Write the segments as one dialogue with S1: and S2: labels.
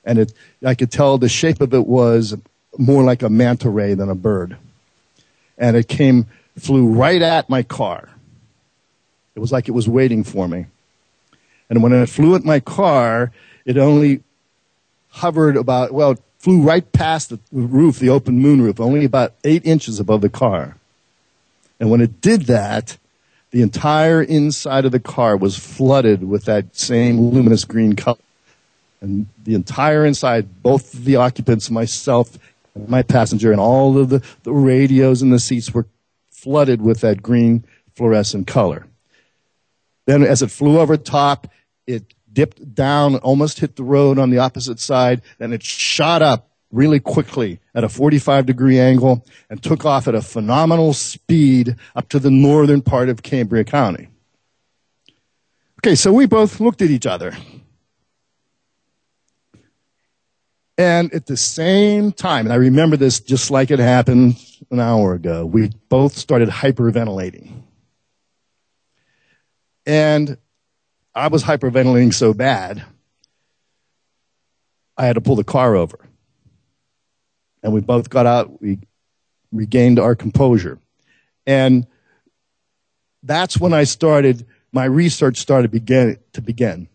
S1: And I could tell the shape of it was more like a manta ray than a bird. And it flew right at my car. It was like it was waiting for me. And when it flew at my car, it only hovered it flew right past the roof, the open moon roof, only about 8 inches above the car. And when it did that, the entire inside of the car was flooded with that same luminous green color. And the entire inside, both the occupants, myself, and my passenger, and all of the radios in the seats were flooded with that green fluorescent color. Then as it flew over top, it dipped down, almost hit the road on the opposite side, and it shot up really quickly at a 45-degree angle and took off at a phenomenal speed up to the northern part of Cambria County. Okay, so we both looked at each other. And at the same time, and I remember this just like it happened an hour ago, we both started hyperventilating. And I was hyperventilating so bad, I had to pull the car over. And we both got out, we regained our composure. And that's when my research started to begin.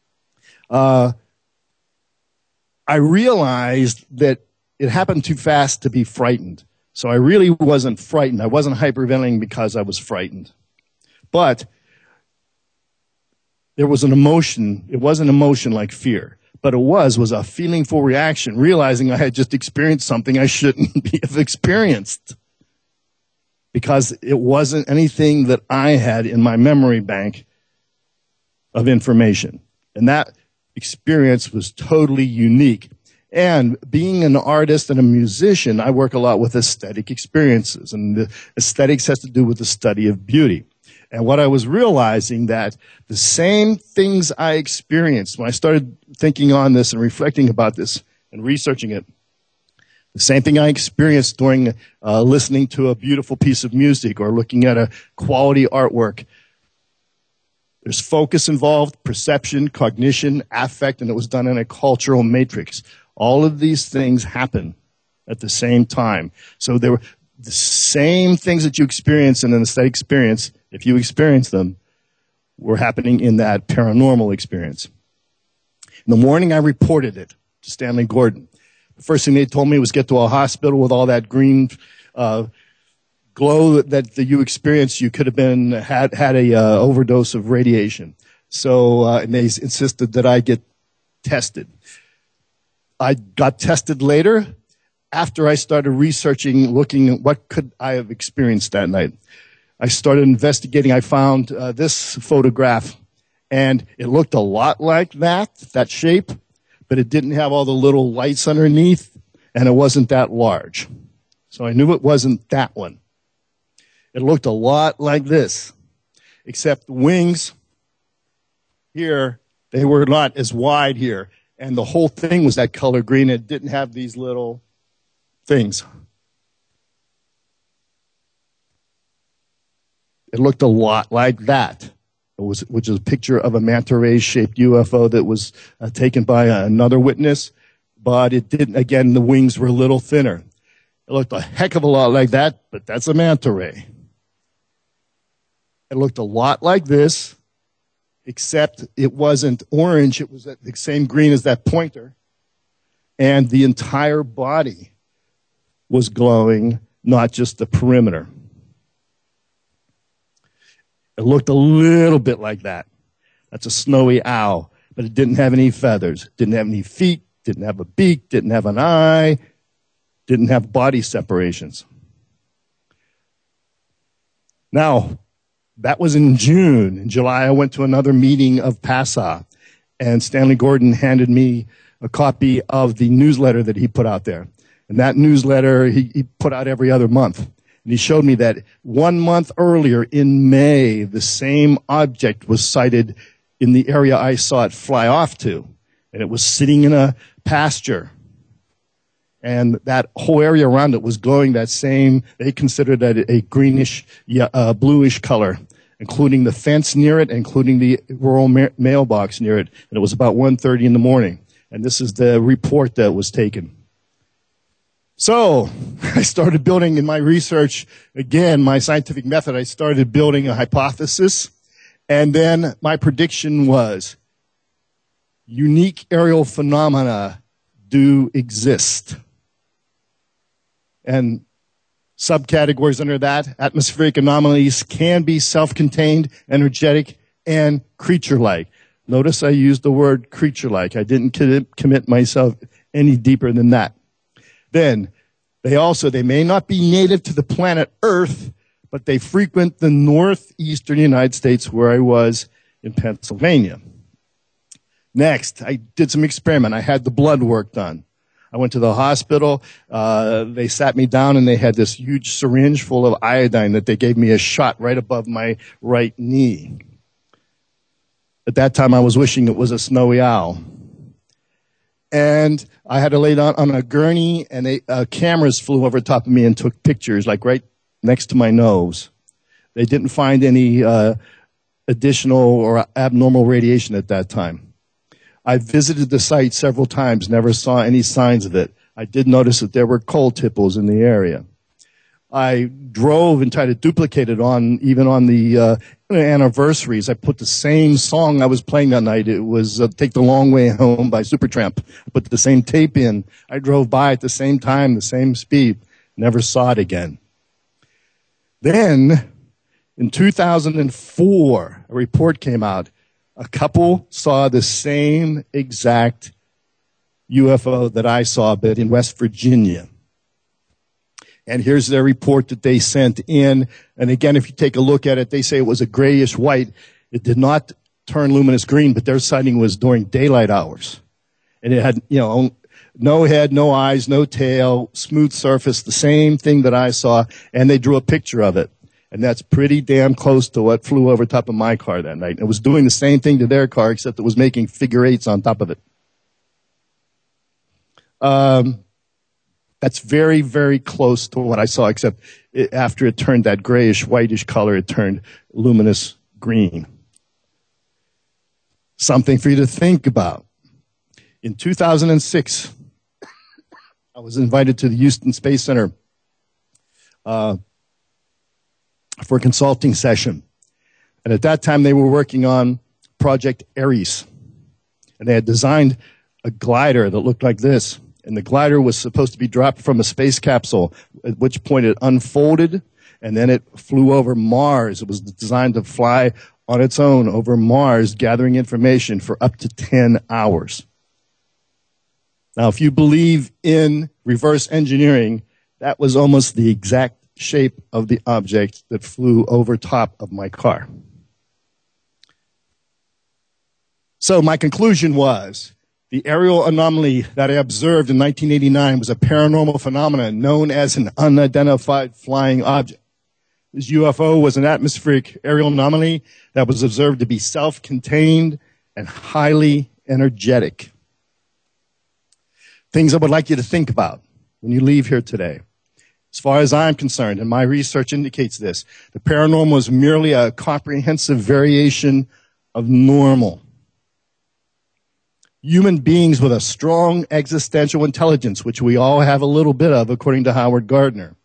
S1: I realized that it happened too fast to be frightened. So I really wasn't frightened. I wasn't hyperventilating because I was frightened. But there was an emotion. It wasn't emotion like fear. But it was a feelingful reaction, realizing I had just experienced something I shouldn't have experienced. Because it wasn't anything that I had in my memory bank of information. And that experience was totally unique. And being an artist and a musician, I work a lot with aesthetic experiences. And the aesthetics has to do with the study of beauty. And what I was realizing that the same things I experienced when I started thinking on this and reflecting about this and researching it, the same thing I experienced during listening to a beautiful piece of music or looking at a quality artwork. There's focus involved, perception, cognition, affect, and it was done in a cultural matrix. All of these things happen at the same time. So there were the same things that you experience in an aesthetic experience, if you experience them, were happening in that paranormal experience. In the morning, I reported it to Stanley Gordon. The first thing they told me was get to a hospital with all that green glow that you experienced. You could have had a overdose of radiation. So and they insisted that I get tested. I got tested later after I started researching, looking at what could I have experienced that night. I started investigating. I found this photograph, and it looked a lot like that shape, but it didn't have all the little lights underneath, and it wasn't that large. So I knew it wasn't that one. It looked a lot like this, except the wings here, they were not as wide here. And the whole thing was that color green. It didn't have these little things. It looked a lot like that, which is a picture of a manta ray-shaped UFO that was taken by another witness. But it didn't, again, the wings were a little thinner. It looked a heck of a lot like that, but that's a manta ray. It looked a lot like this, except it wasn't orange. It was the same green as that pointer. And the entire body was glowing, not just the perimeter. It looked a little bit like that. That's a snowy owl, but it didn't have any feathers, didn't have any feet, didn't have a beak, didn't have an eye, didn't have body separations. Now, that was in June. In July, I went to another meeting of PASA, and Stanley Gordon handed me a copy of the newsletter that he put out there. And that newsletter he put out every other month. And he showed me that 1 month earlier, in May, the same object was sighted in the area I saw it fly off to. And it was sitting in a pasture. And that whole area around it was glowing that same, they considered that a greenish, bluish color, including the fence near it, including the rural mailbox near it. And it was about 1:30 in the morning. And this is the report that was taken. So I started building in my research, again, my scientific method, I started building a hypothesis. And then my prediction was unique aerial phenomena do exist. And subcategories under that, atmospheric anomalies can be self-contained, energetic, and creature-like. Notice I used the word creature-like. I didn't commit myself any deeper than that. Then, they may not be native to the planet Earth, but they frequent the northeastern United States where I was in Pennsylvania. Next, I did some experiment. I had the blood work done. I went to the hospital. They sat me down and they had this huge syringe full of iodine that they gave me a shot right above my right knee. At that time, I was wishing it was a snowy owl. And I had to lay down on a gurney, and cameras flew over top of me and took pictures, like right next to my nose. They didn't find any additional or abnormal radiation at that time. I visited the site several times, never saw any signs of it. I did notice that there were coal tipples in the area. I drove and tried to duplicate it even on the anniversaries. I put the same song I was playing that night. It was Take the Long Way Home by Supertramp. I put the same tape in. I drove by at the same time, the same speed. Never saw it again. Then, in 2004, a report came out. A couple saw the same exact UFO that I saw, but in West Virginia. And here's their report that they sent in. And again, if you take a look at it, they say it was a grayish white. It did not turn luminous green, but their sighting was during daylight hours. And it had, no head, no eyes, no tail, smooth surface, the same thing that I saw. And they drew a picture of it. And that's pretty damn close to what flew over top of my car that night. It was doing the same thing to their car, except it was making figure eights on top of it. That's very, very close to what I saw, except after it turned that grayish, whitish color, it turned luminous green. Something for you to think about. In 2006, I was invited to the Houston Space Center for a consulting session. And at that time, they were working on Project Ares. And they had designed a glider that looked like this. And the glider was supposed to be dropped from a space capsule, at which point it unfolded, and then it flew over Mars. It was designed to fly on its own over Mars, gathering information for up to 10 hours. Now, if you believe in reverse engineering, that was almost the exact shape of the object that flew over top of my car. So my conclusion was, the aerial anomaly that I observed in 1989 was a paranormal phenomenon known as an unidentified flying object. This UFO was an atmospheric aerial anomaly that was observed to be self-contained and highly energetic. Things I would like you to think about when you leave here today. As far as I'm concerned, and my research indicates this, the paranormal is merely a comprehensive variation of normal. Human beings with a strong existential intelligence, which we all have a little bit of, according to Howard Gardner.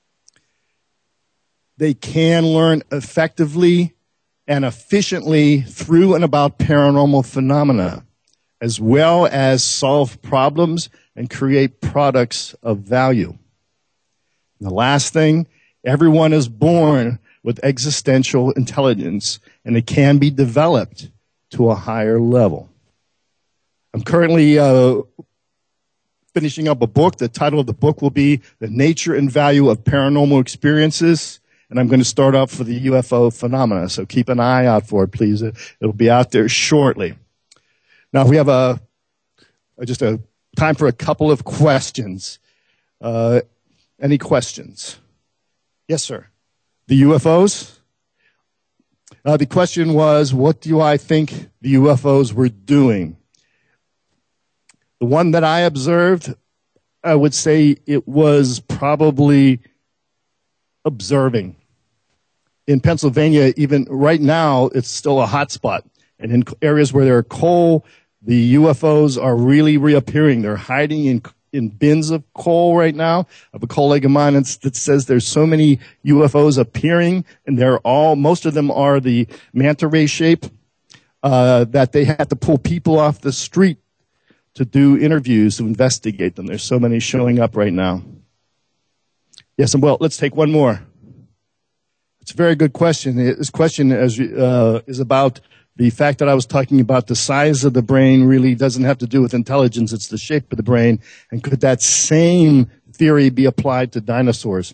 S1: They can learn effectively and efficiently through and about paranormal phenomena, as well as solve problems and create products of value. And the last thing, everyone is born with existential intelligence, and it can be developed to a higher level. I'm currently finishing up a book. The title of the book will be The Nature and Value of Paranormal Experiences. And I'm going to start off for the UFO phenomena. So keep an eye out for it, please. It'll be out there shortly. Now, we have just a time for a couple of questions. Any questions? Yes, sir. The UFOs? The question was, what do I think the UFOs were doing? The one that I observed, I would say it was probably observing. In Pennsylvania, even right now, it's still a hot spot. And in areas where there are coal The UFOs are really reappearing. They're hiding in bins of coal right now. I have a colleague of mine that says there's so many UFOs appearing, and most of them are the manta ray shape, that they had to pull people off the street to do interviews to investigate them. There's so many showing up right now. Yes, and well, let's take one more. It's a very good question. This question is about the fact that I was talking about the size of the brain really doesn't have to do with intelligence. It's the shape of the brain. And could that same theory be applied to dinosaurs?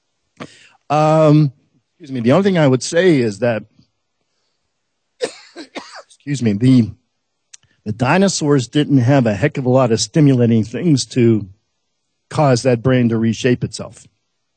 S1: Excuse me. The only thing I would say is that, excuse me, the dinosaurs didn't have a heck of a lot of stimulating things to cause that brain to reshape itself.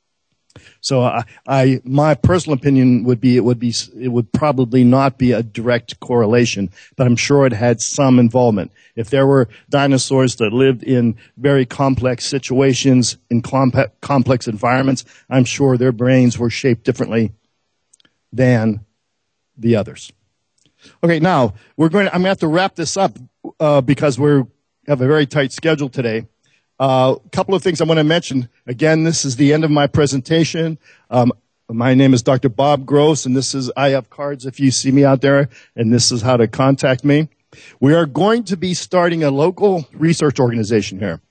S1: So my personal opinion would be it would probably not be a direct correlation, but I'm sure it had some involvement. If there were dinosaurs that lived in very complex situations, in complex environments, I'm sure their brains were shaped differently than the others. Okay, now I'm going to have to wrap this up because we have a very tight schedule today. A couple of things I want to mention. Again, this is the end of my presentation. My name is Dr. Bob Gross, and I have cards if you see me out there, and this is how to contact me. We are going to be starting a local research organization here.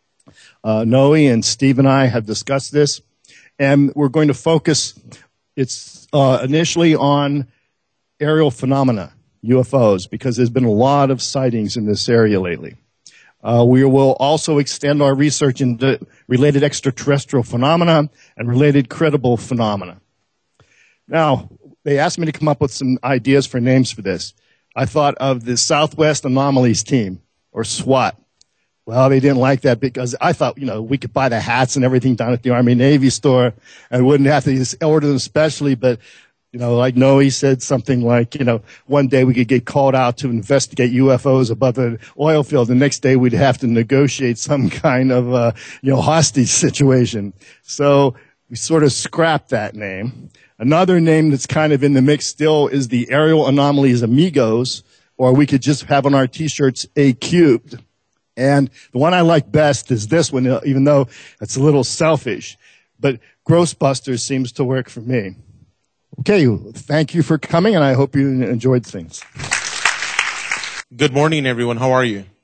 S1: Noe and Steve and I have discussed this, and we're going to focus initially on aerial phenomena, UFOs, because there's been a lot of sightings in this area lately. We will also extend our research into related extraterrestrial phenomena and related credible phenomena. Now, they asked me to come up with some ideas for names for this. I thought of the Southwest Anomalies Team, or SWAT. Well, they didn't like that because I thought, we could buy the hats and everything down at the Army Navy store and wouldn't have to order them specially, but like Noe said something like, one day we could get called out to investigate UFOs above an oil field. The next day we'd have to negotiate some kind of, hostage situation. So we sort of scrapped that name. Another name that's kind of in the mix still is the Aerial Anomalies Amigos, or we could just have on our T-shirts A Cubed. And the one I like best is this one, even though it's a little selfish. But Grossbusters seems to work for me. Okay, thank you for coming, and I hope you enjoyed things.
S2: Good morning, everyone. How are you?